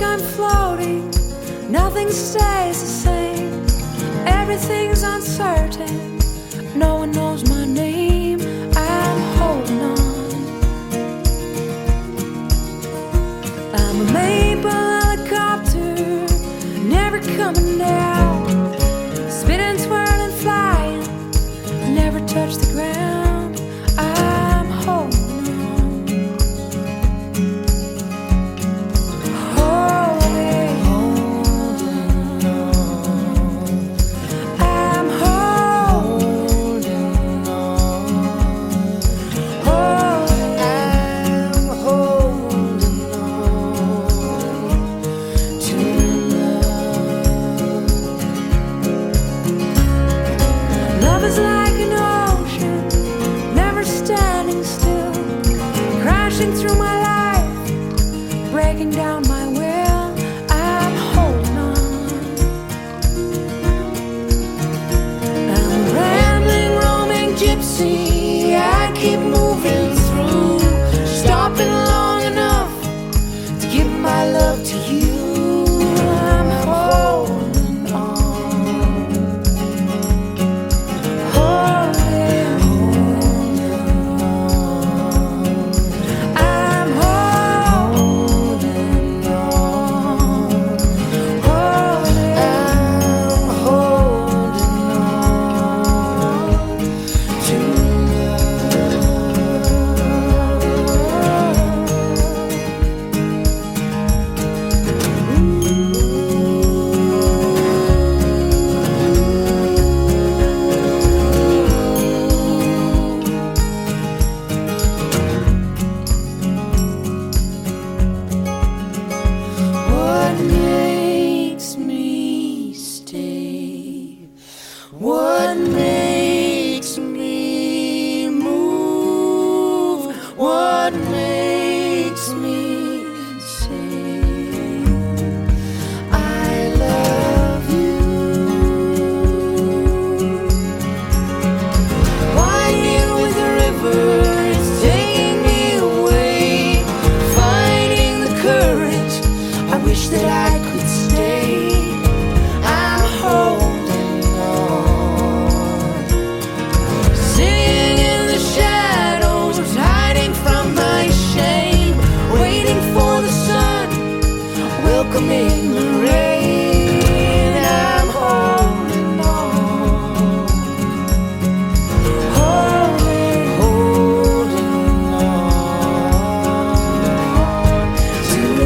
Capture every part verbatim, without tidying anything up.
I'm floating, nothing stays the same. Everything's uncertain, no one knows my name. I'm holding on. I'm a maple helicopter, never coming down. Spinning, twirling, flying, never touch the ground. I'm holding through my life, breaking down my will. I'm holding on. I'm a rambling, roaming gypsy. I keep moving through, stopping long enough to give my love to you. I'm holding on, holding what makes me move, what makes me say I love you. Winding with the river, it's taking me away. Finding the courage, I wish that I could stay. I'm home. Welcoming the rain, I'm holding on, holding, holding on to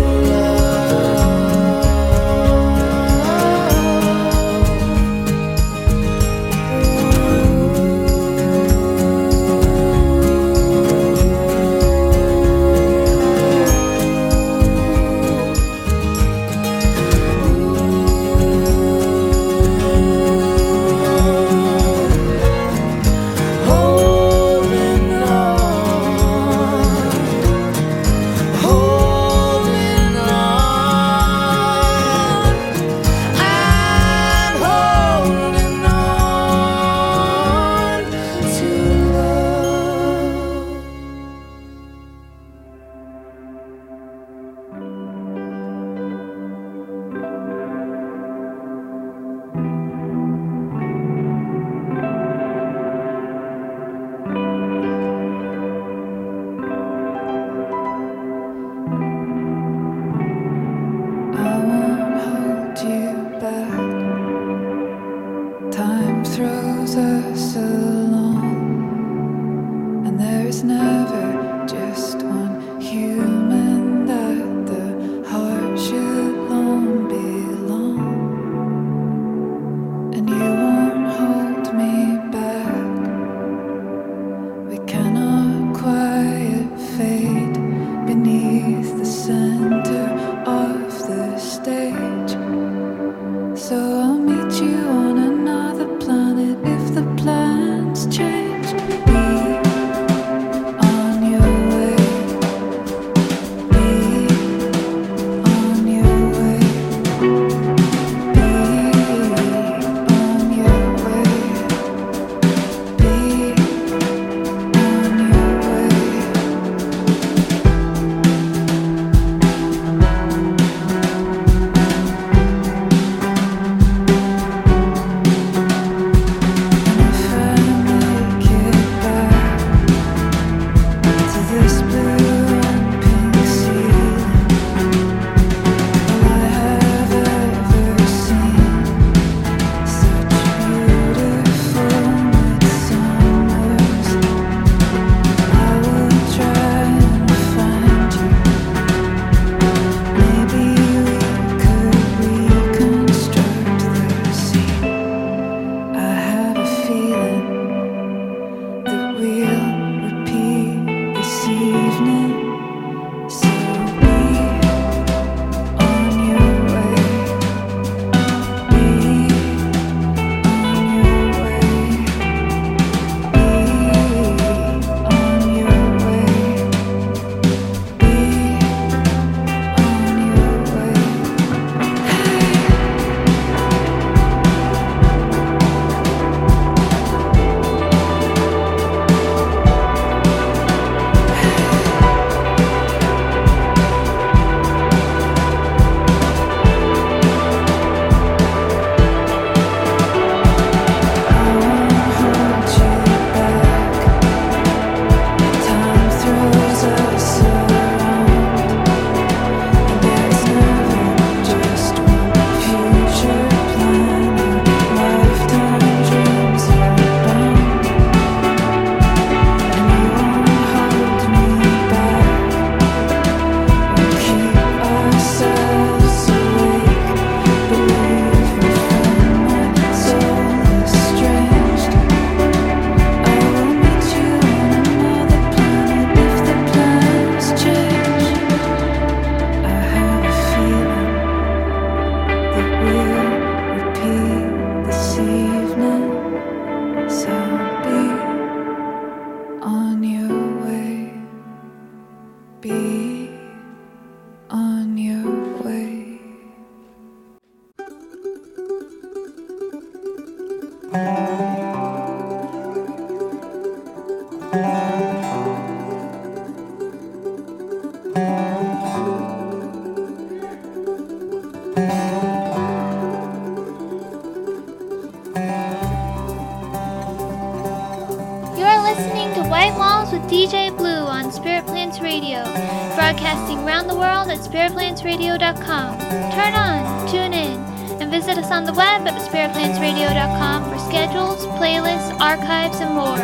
with D J Blue on Spirit Plants Radio, broadcasting around the world at spirit plants radio dot com. Turn on, tune in, and visit us on the web at spirit plants radio dot com for schedules, playlists, archives, and more.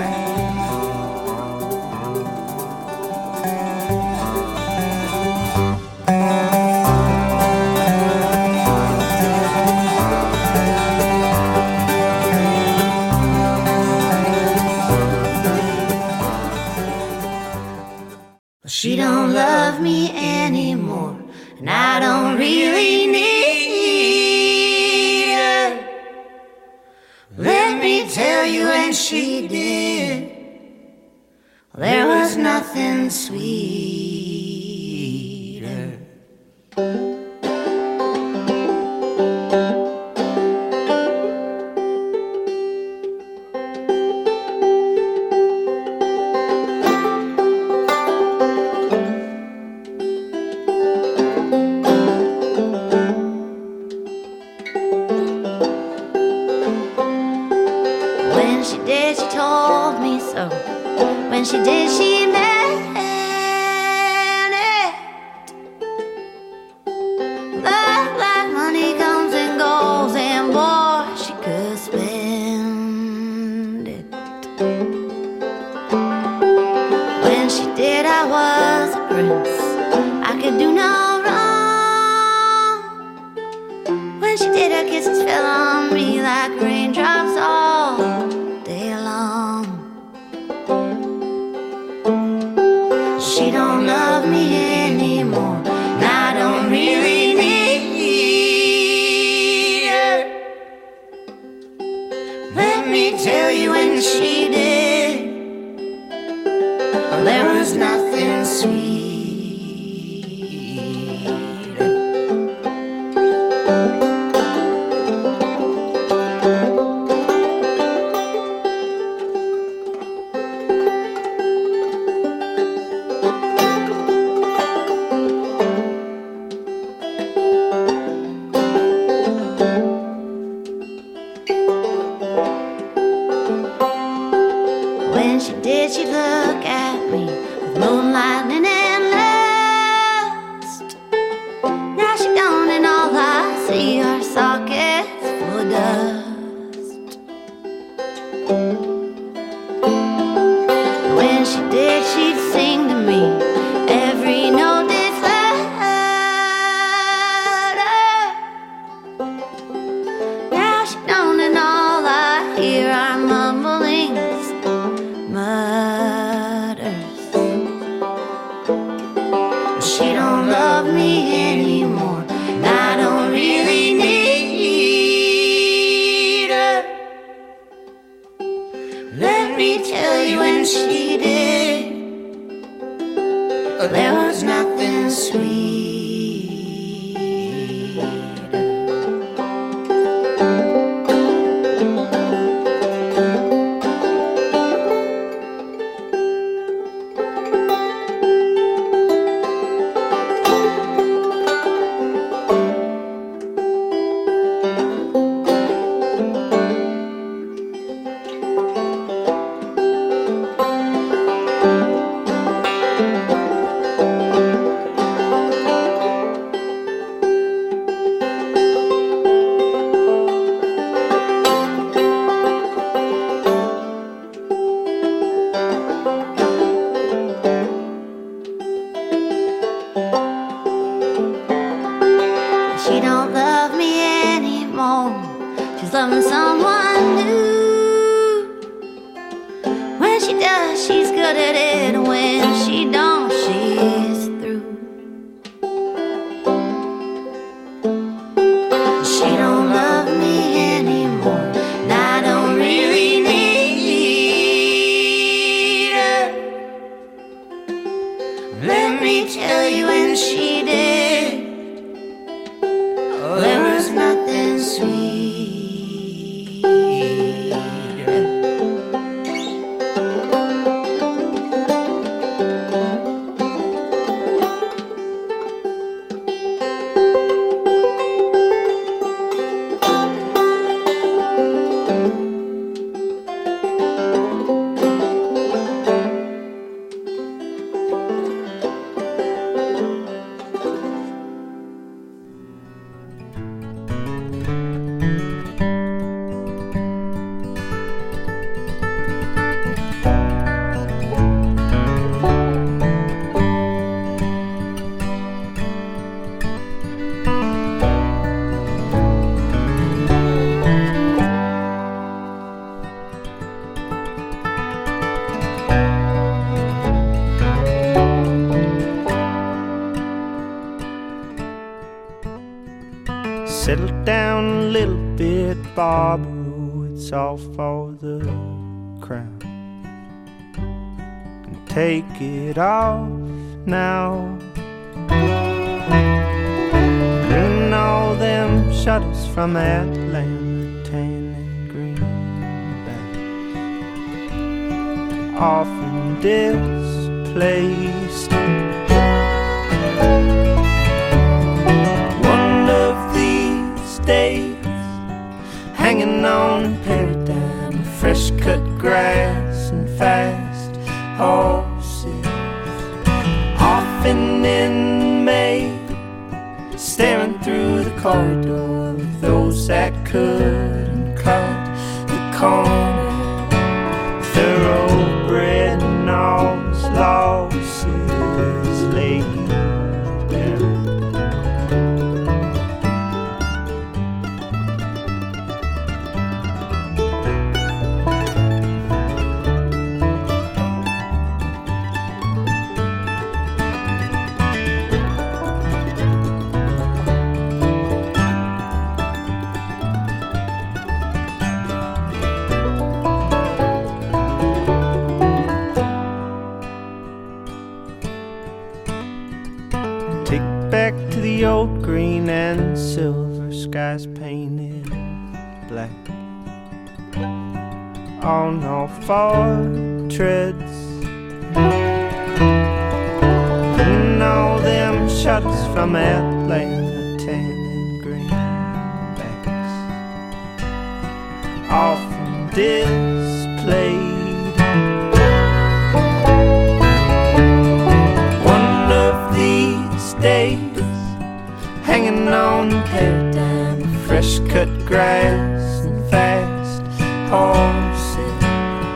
She don't love me anymore, and I don't really need her. Let me tell you, when she did, there was nothing sweeter. When she did, she meant it. Love like money comes and goes, and boy, she could spend it. When she did, I was a prince, I could do no wrong. When she did, her kisses fell on me like raindrops all day long. She don't love me anymore, and I don't really need her. Let me tell you, when she did, there was nothing sweeter. When she did, she'd look at me with moonlight and lust. Now she don't, and all I see are sockets full of dust. When she did, she'd sing to me every note that's louder. Now she don't, and all I hear are mumblings, mutters. She don't love me anymore, and I don't really need her. Let me tell you, when she did, there was nothing sweet. She don't love me anymore, she's loving someone new. When she does, she's good at it, and when she don't, she's through. She don't love me anymore, and I don't really need her. Let me tell you, when she did, there was nothing sweet. Settle down a little bit, Barbara, it's all for the crown. And take it off now. And all them shutters from Atlanta, tan and greenback, often displaced. One of these days, hanging on a paradigm of fresh cut grass and fast horses, often in May, staring through the corridor of those that couldn't cut the corner. Thoroughbred and all his losses laid down. Back to the old green and silver skies painted black on all four treads, and all them shots from Atlanta, tan and greenbacks, often displayed. One of these days, hanging on a paradigm of fresh cut grass and fast horses,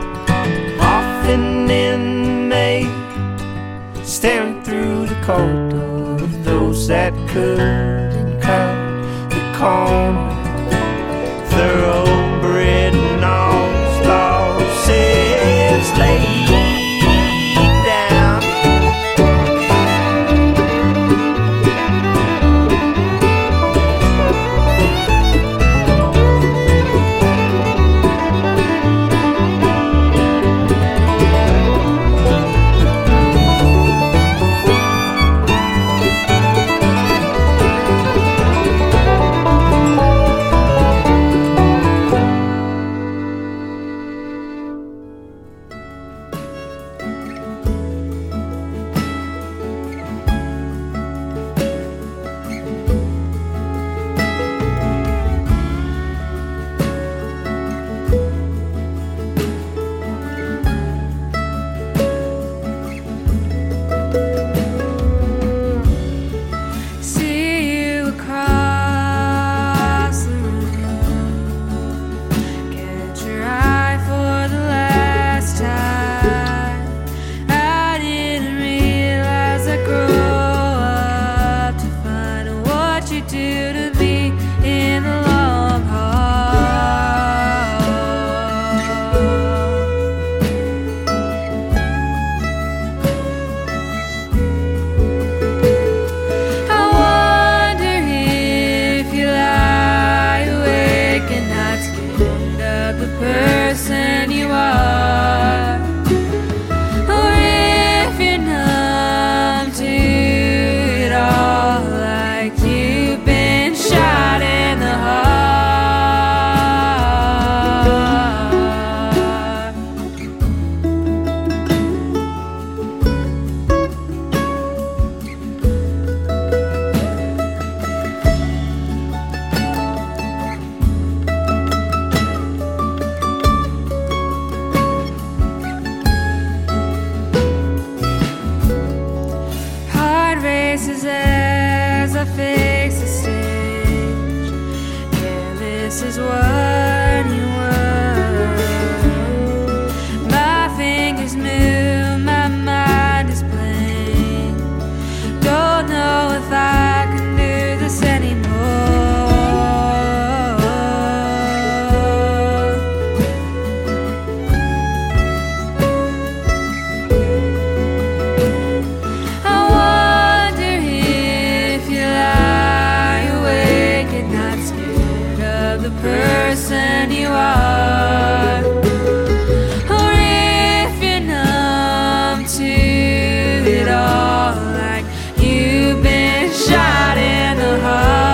often in May, staring through the corridor of those that couldn't cut the corner. Thoroughbred and all his losses laid down. Been shot. person you are. Or if you're numb to it all, like you've been shot in the heart.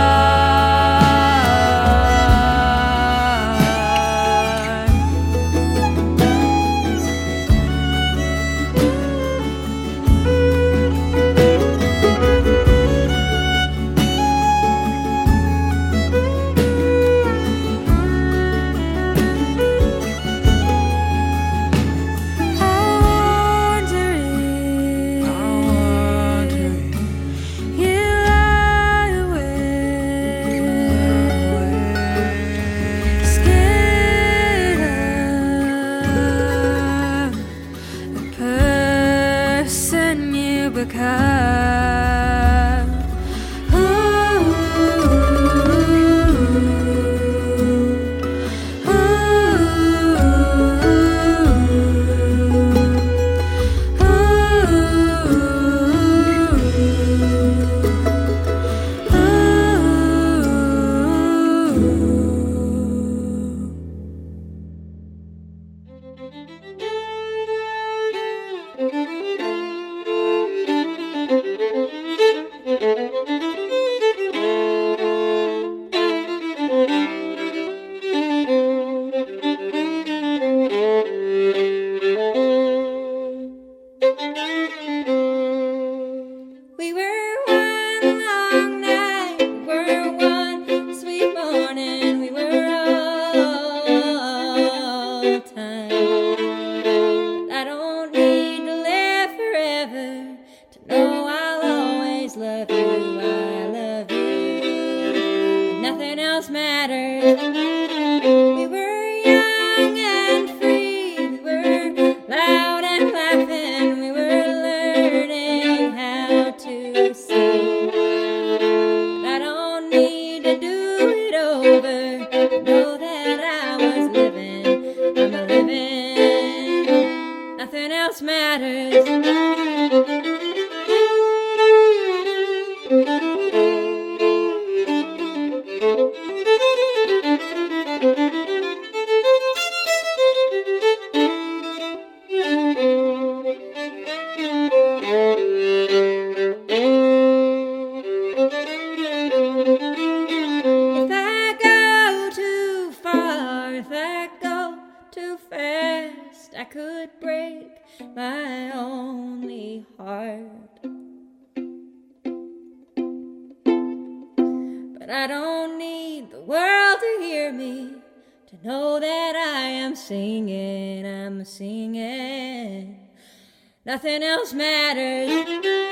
Nothing else matters.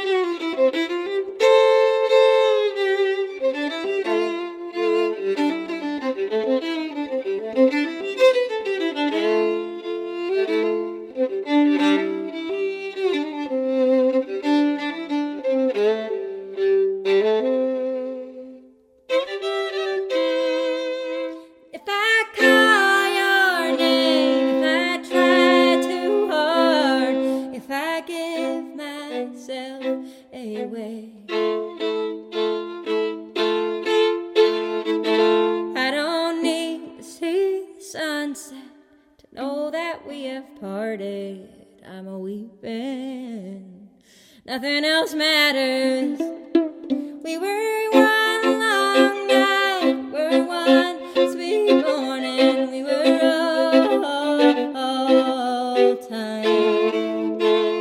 Nothing else matters. We were one long night, we're one sweet morning, we were all, all time.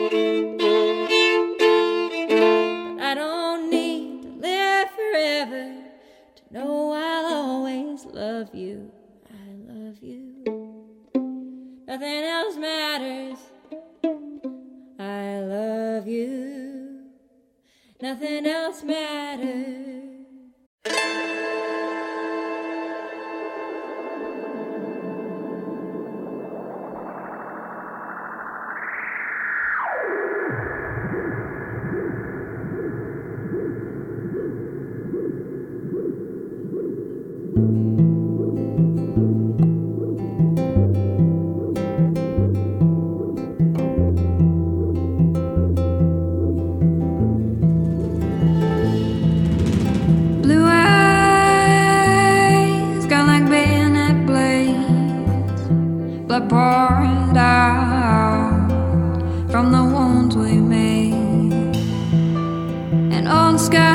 But I don't need to live forever to know I'll always love you. I love you. Nothing else matters. I love you. Nothing else matters. blood poured out from the wounds we made, and old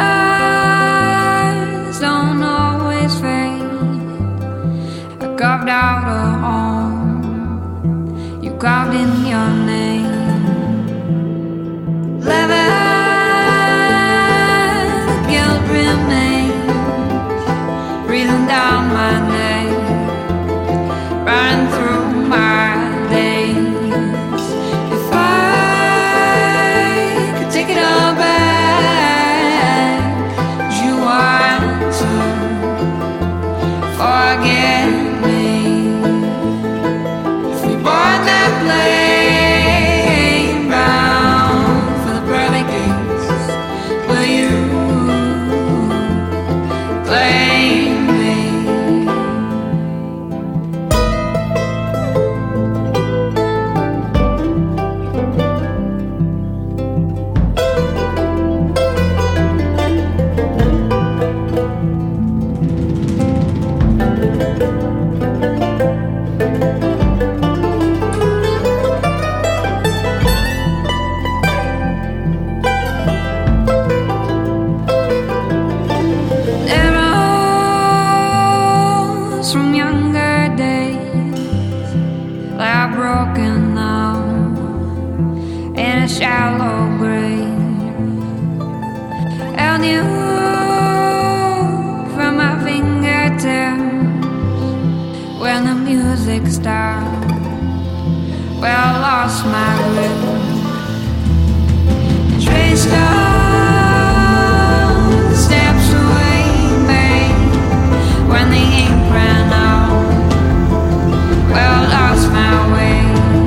skies don't always fade. I carved out a home, you carved in your name. Living, the guilt remains, breathing down my neck, running through my days. If I could take it all back, would you want to forget me? If we bought that plane bound for the pearly gates, will you blame me? Arrows from younger days lie broken now in a shallow grave, and you from my fingertips when the music stopped. Well, I lost my grip, traced all the steps away made when the ink ran out. Well, I lost my way.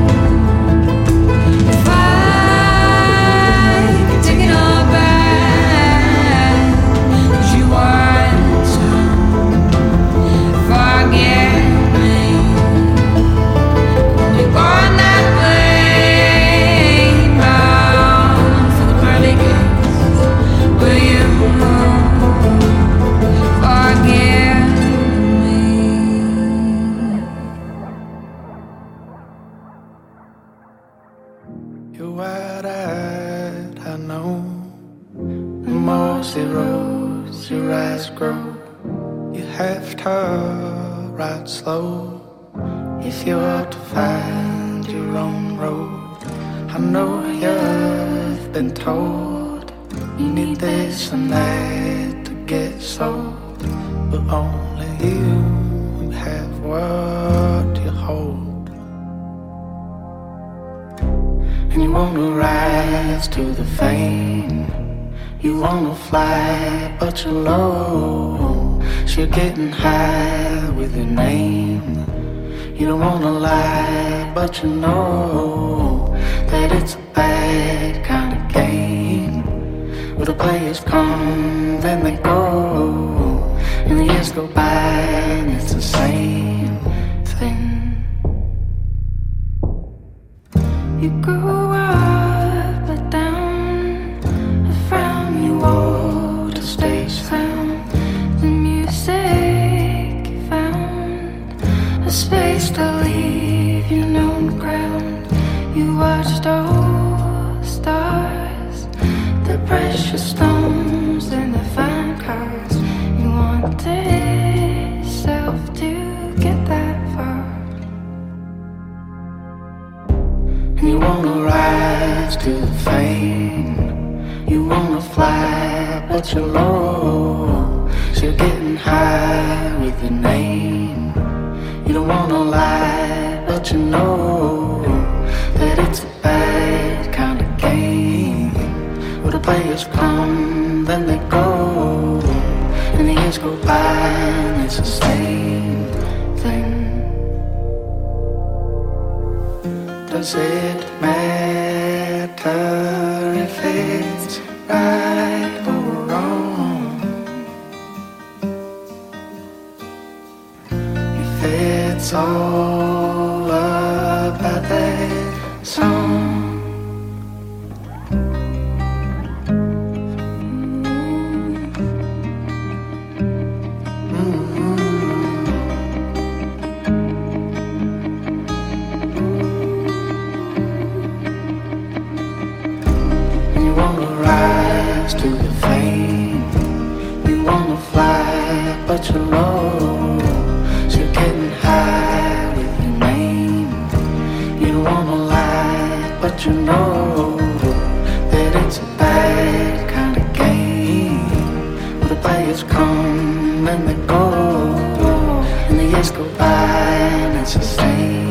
If I could take it all back, would you want to forget me? We born that plane bound for the pearly gates. Will you forget me? You're wide-eyed, I know. The mossy roads your eyes grow. You have to ride slow if you're to find your own road. I know you've been told you need this and that to get sold, but only you have what you hold. And you wanna rise to the fame, you wanna fly but you're low. So you're getting high with your name. You don't wanna lie but you know that it's a bad kind of game, where the players come then they go, and the years go by and it's the same thing. You grew up but down, a frown you wore to stage sound. The music you found a space to leave your known ground. You watched all the stars, the precious stones and the fine cars. You wanted yourself to get that far. And you wanna rise to the fame, you wanna fly but you're low. So you're getting high with your name. You don't wanna lie but you know that it's a bad kind of game, where the players come then they go, and the years go by and it's the same thing. Does it matter if it's right or wrong? If it's all about that song? Mm-hmm. but you're low. So you're getting high with your name. You don't wanna lie, but you know that it's a bad kind of game. Where the players come and they go, and the years go by and it's the same.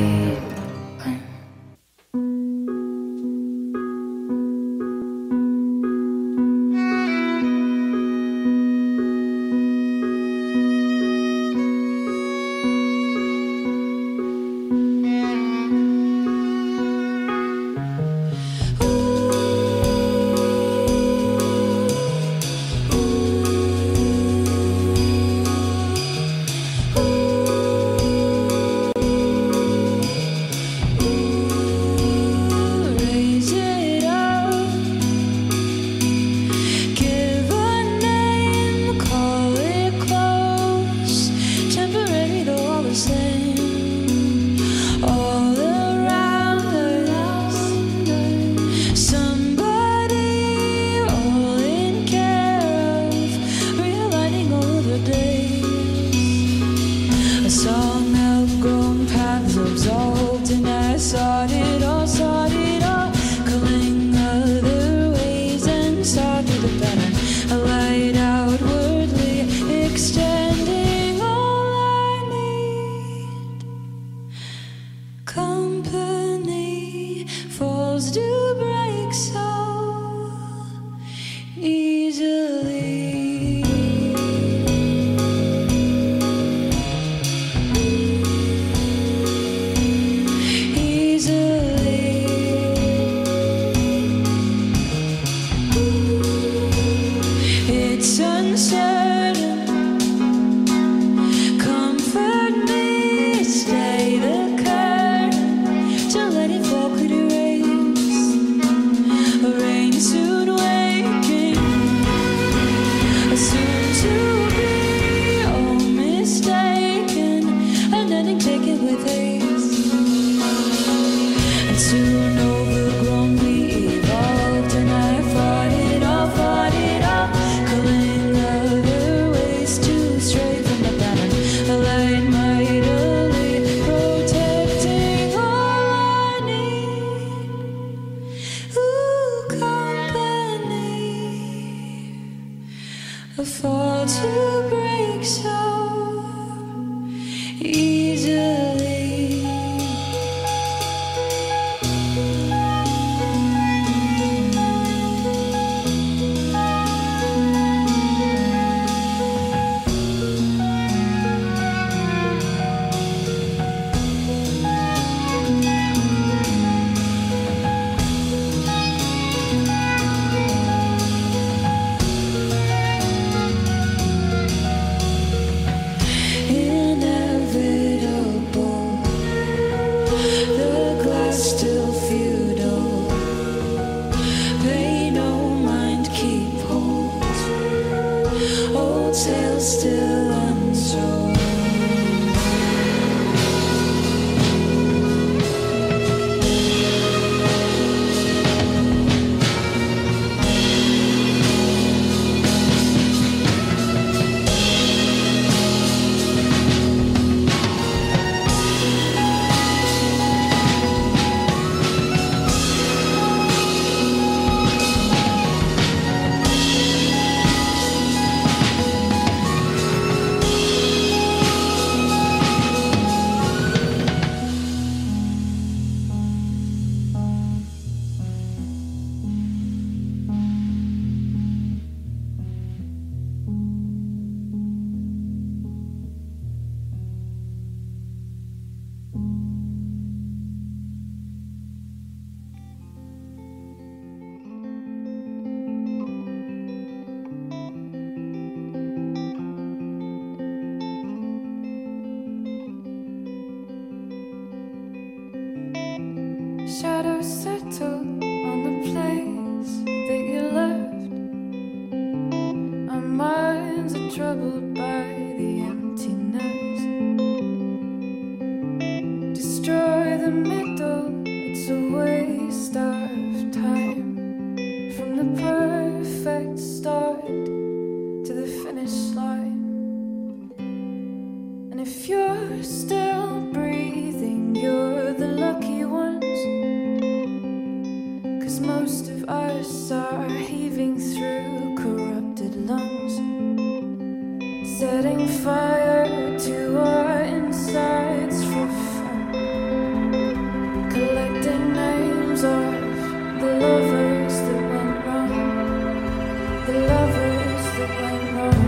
if you're still breathing, you're the lucky ones. 'Cause most of us are heaving through corrupted lungs, setting fire to our insides for fun, collecting names of the lovers that went wrong, the lovers that went wrong.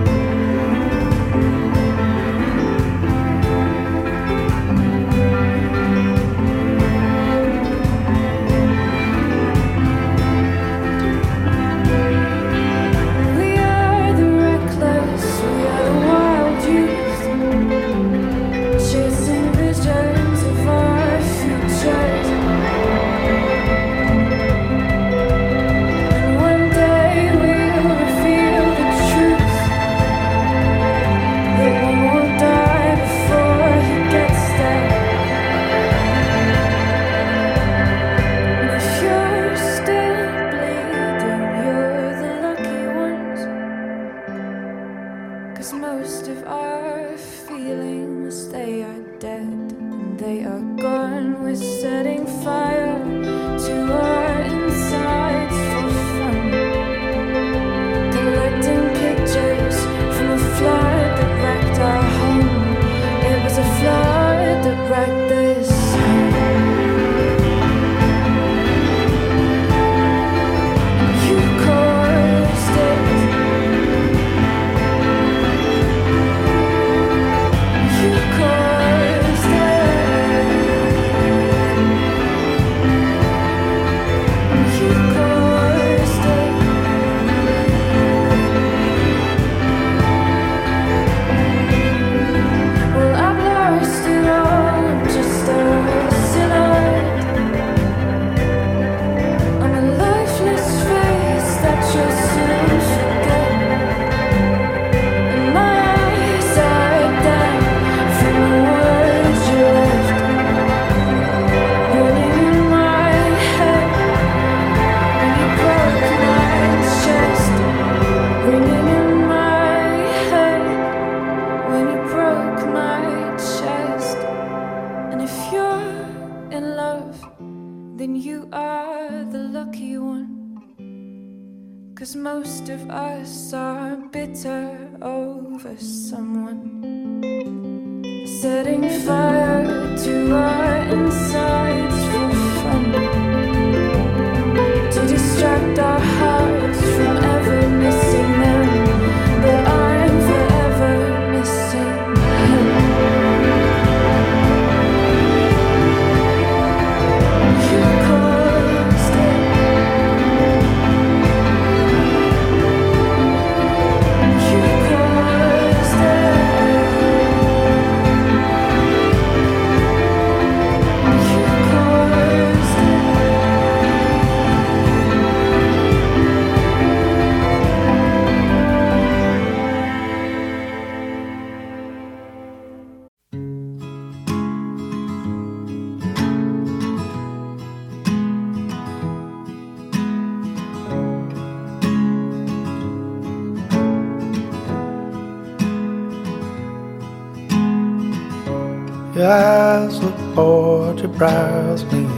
Your eyes look bored, your brows mean.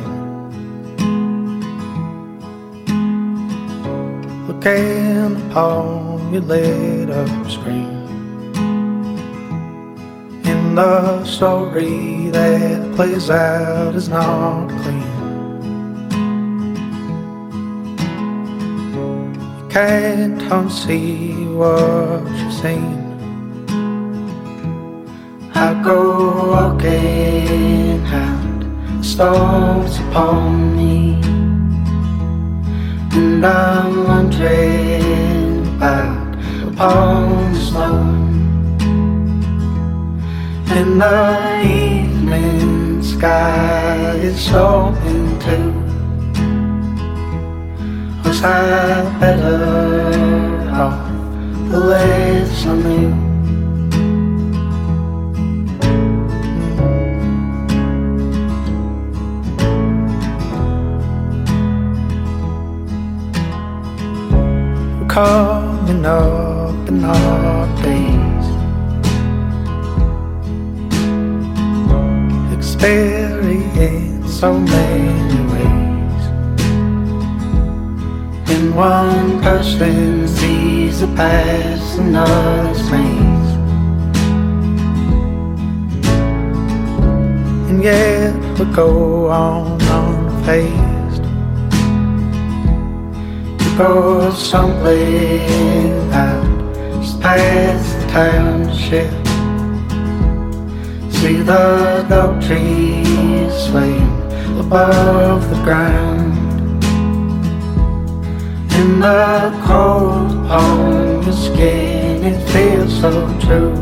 Looking upon your lit up screen, and the story that plays out is not clean. You can't unsee what you've seen. I go walking and the storm's upon me, and I'm wondering about upon the snow. And the evening sky is slowing too. Was I better off the less I knew? Coming up in our days, fairy in so many ways. In one person sees the past, another's maze. And yet we go on unfazed. We go stumbling out just past the township. See the goat trees swaying above the ground. In the cold on your skin, it feels so true.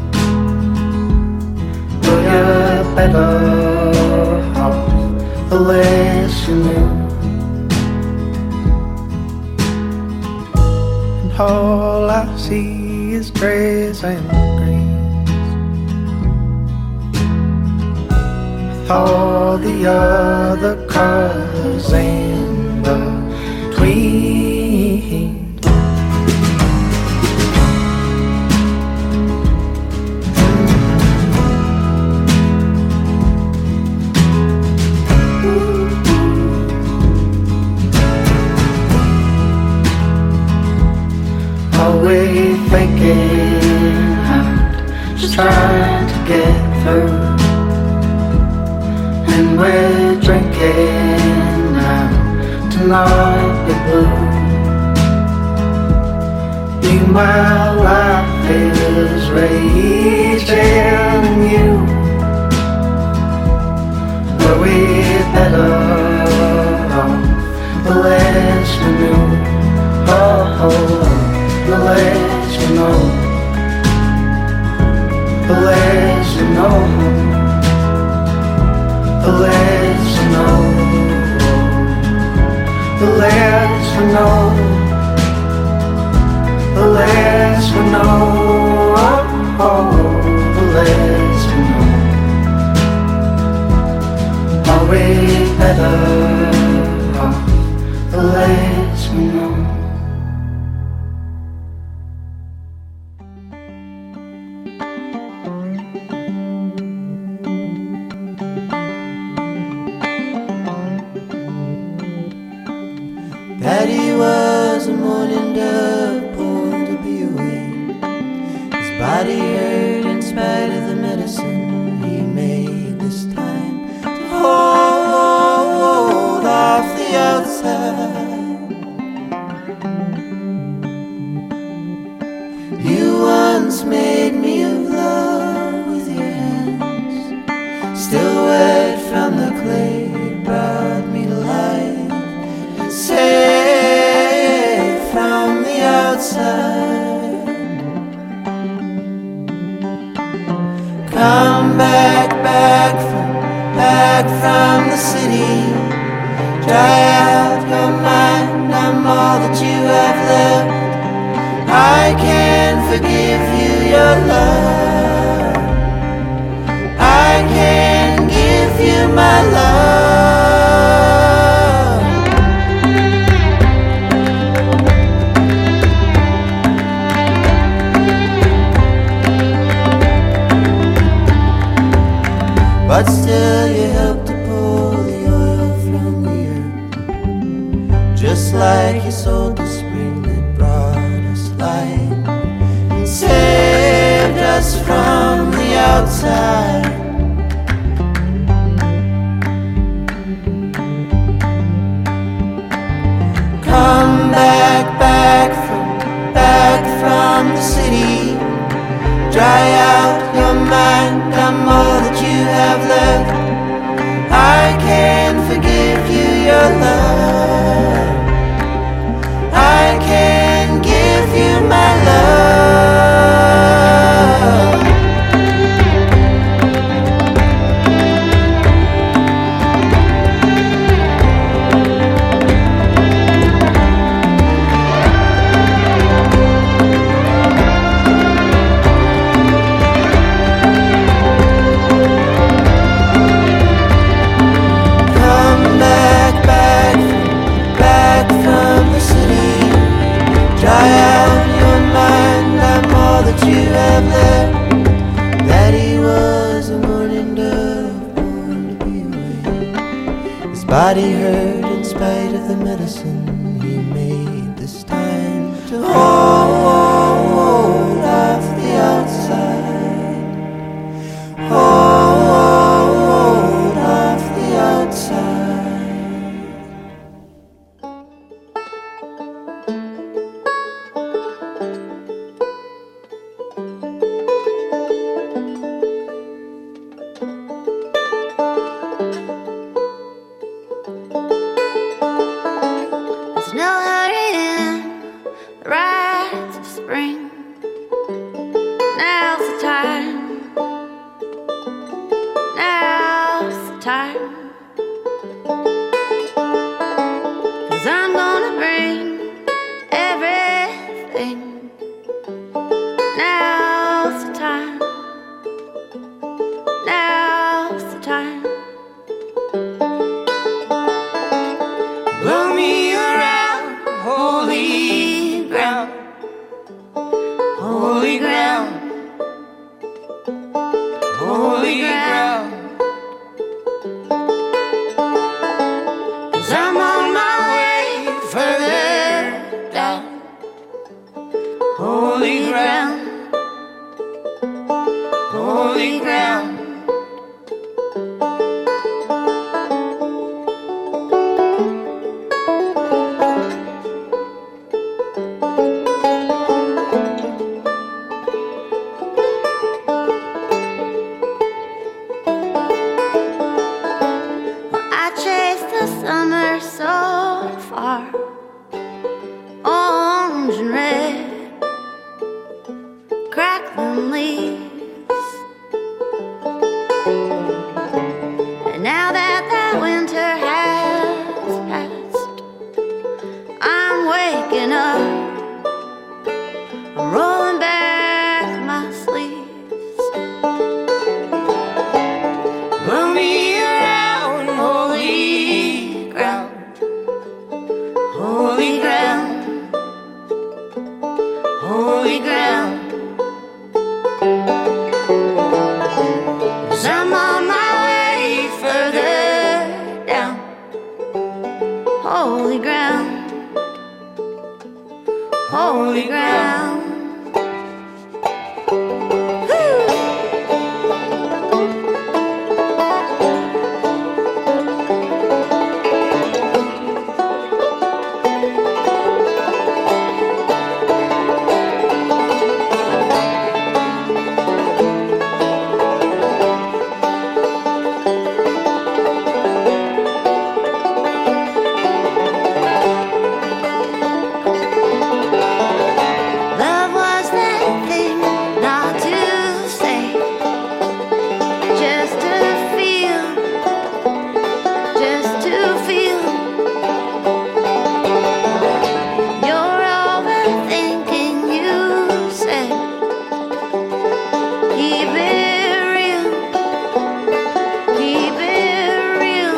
But you're better off the less you knew. And all I see is grays and green. All the other colors in between. Always faking out, just trying to get through. And we're drinking now to not be blue. Meanwhile life is raging in you. But we're better off the less we knew. Oh, oh, the less we know. The less we know. The less we know, the less we know, the less we know, oh, oh, the less we know. Are we better off the less we know? Patty was a morning dove born to be awake. His body hurt in spite of the medicine he made this time to hold off the outside. You once made me of love with your hands, still wet from the clay, brought me to life. Safe from the outside. Come back, back from, back from the city. Dry out your mind, I'm all that you have left. I can forgive you your love. I can give you my love. But still you help to pull the oil from the earth, just like you sold the spring that brought us light and saved us from the outside. Come back, back from, back from the city. Dry out your mind, I'm all that you have left. I can forgive you your love. I can give you my love. medicine he made this time to hold off the outside. Hold off the outside. There's no hurry in the rides of spring. Now's the time. Now's the time. 'Cause I'm gonna bring everything. Now's the time. Now's the time. Blow me around, holy ground, holy ground, holy ground. 'Cause I'm on my way further down, holy ground, holy ground. I chased the summer so far, orange and red, crackling leaves. And now that that winter has passed, I'm waking up, I'm rolling back my sleeves. Blow me around, holy ground, holy ground, holy ground. 'Cause I'm on my way further down, Holy ground, holy ground. Love was that thing not to say, just to feel, just to feel. You're overthinking, you said. Keep it real, keep it real.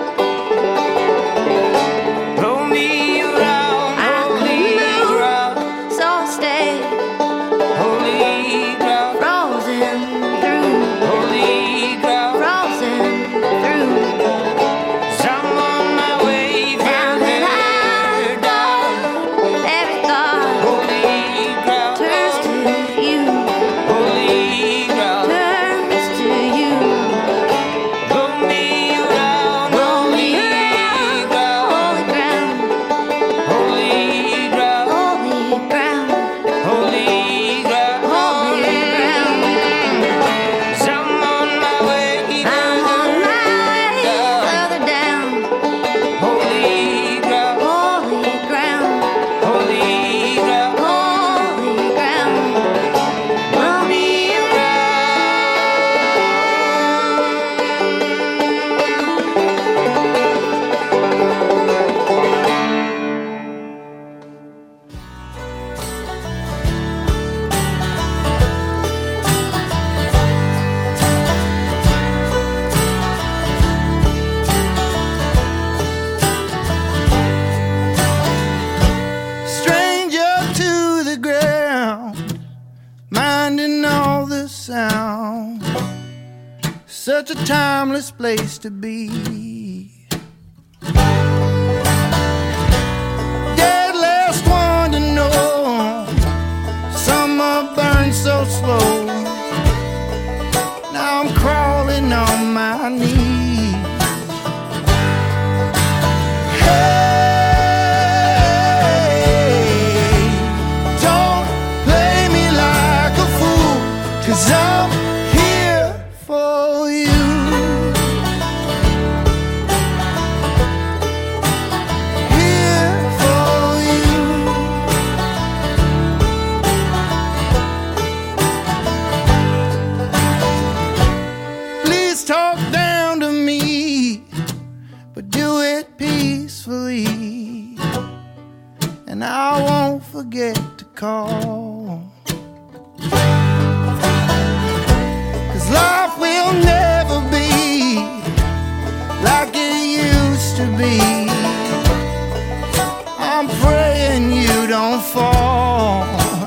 blow me around, I holy couldn't move, ground, so stay holy ground, frozen through, holy ground. frozen through. 'Cause I'm on my way Now that further I've down, gone, every thought holy ground, turns to you, holy ground. turns to you. Blow me around, Blow me holy around, ground, holy ground, holy ground, holy ground, holy ground. holy ground. 'Cause I'm on my way I'm on my way down, further down, holy ground, holy ground, holy ground. holy ground. Blow me Stranger to the ground, minding all the sound. Such a timeless place to be. so slow. Now I'm crawling on my knees. Hey, don't play me like a fool, 'cause I'm here for you. Talk down to me, but do it peacefully, and I won't forget to call. 'Cause life will never be like it used to be. I'm praying you don't fall.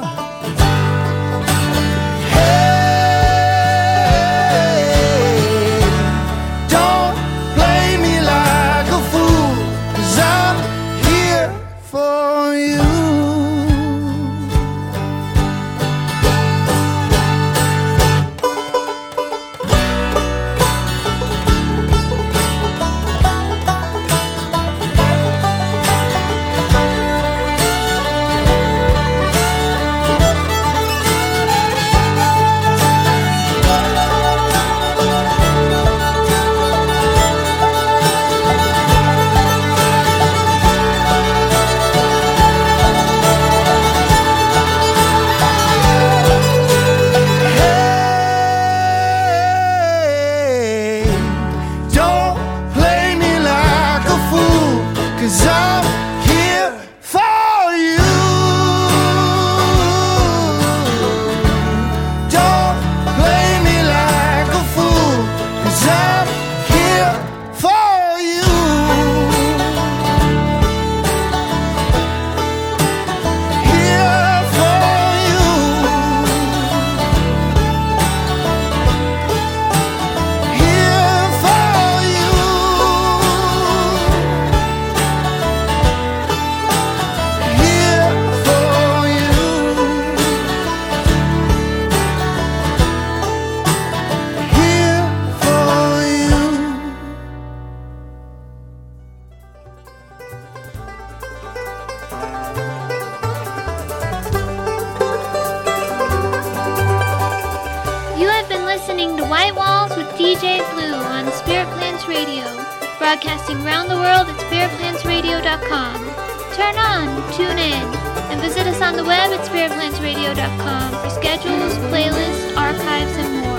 Broadcasting around the world at spirit plants radio dot com. Turn on, tune in, and visit us on the web at spirit plants radio dot com for schedules, playlists, archives, and more.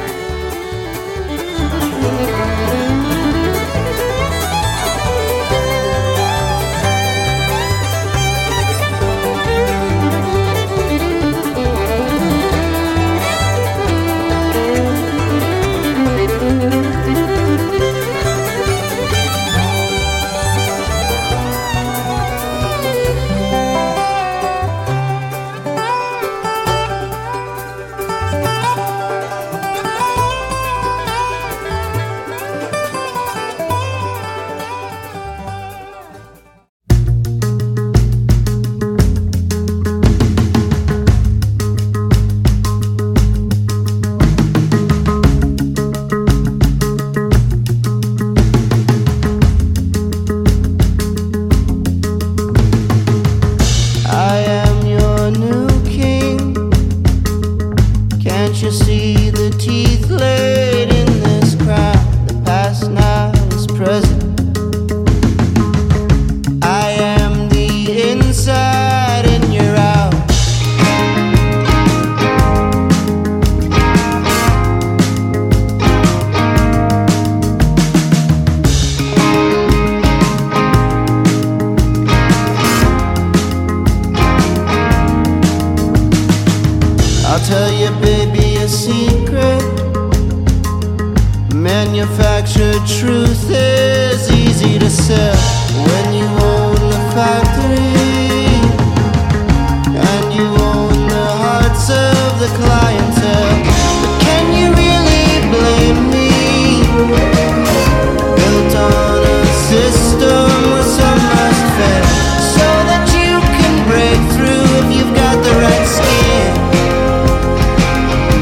tell you, baby, a secret. Manufactured truth is easy to sell when you own the factory and you own the hearts of the clientele. But can you really blame me? Built on a system where some must fail so that you can break through if you've got the right skin.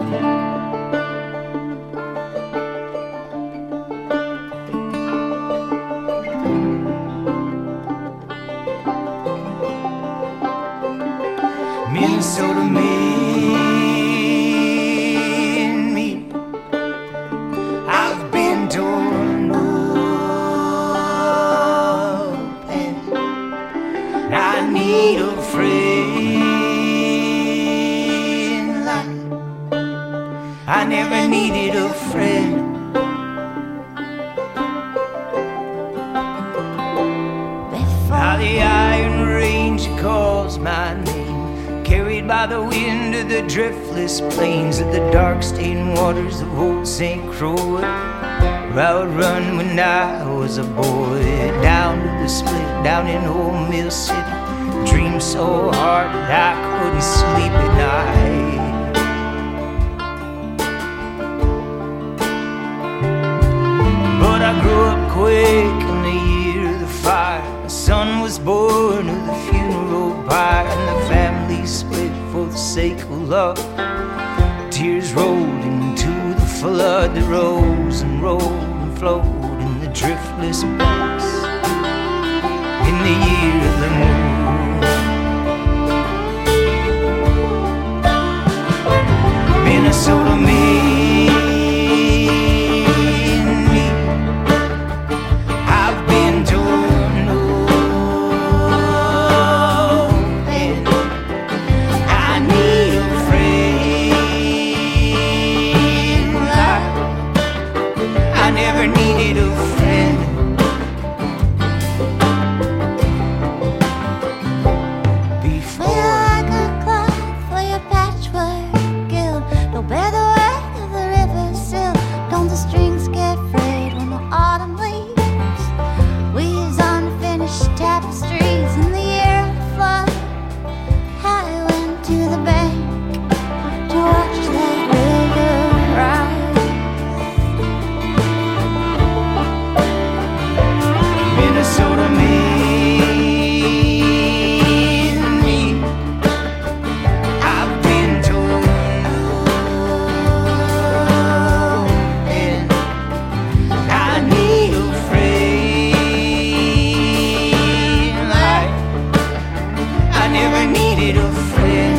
Minnesota made me. I've been torn open. I need a friend like I never needed a friend. Now the Iron Range calls my name, carried by the wind of the driftless plains of the dark stained waters of old Saint Croix, where I would run when I was a boy, down to the split, down in Old Mill City, dreamed so hard that I couldn't sleep at night. But I grew up quick in the year of the fire. The son was born of the funeral pyre, and the family split for the sake of love. Tears rolled into the flood that rose and rolled and flowed in the driftless banks in the year of the moon. Minnesota made me. I've been torn open. I need a friend like I never needed a friend. Before Like a clock for your patchwork guild. Don't bear the weight of the river sill. Don't the strings get frayed when the autumn leaves? Weaves unfinished tapestries in the year of the flood. I went to the bank to watch that river rise. Minnesota made me. I've been torn open. I need a friend like I never needed a friend.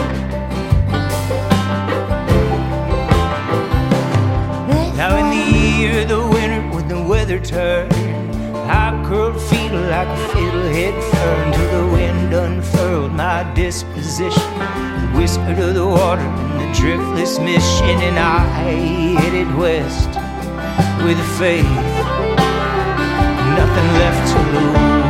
Now in the year of the winter, when the weather turned, I curled feet like a fiddlehead fern till the wind unfurled my disposition, whispered of the water and the driftless mission, and I headed west with faith, nothing left to lose.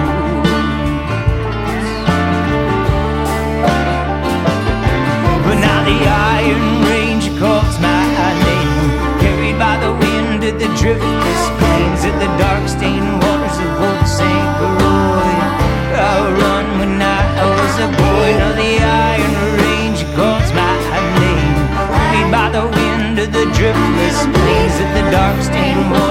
But now the Iron Range calls my name, carried by the wind of the driftless plains of the dark stained waters of old Saint Croix. I run when I was a boy. Now the Iron Range calls my name, carried by the wind of the driftless plains of the dark stained waters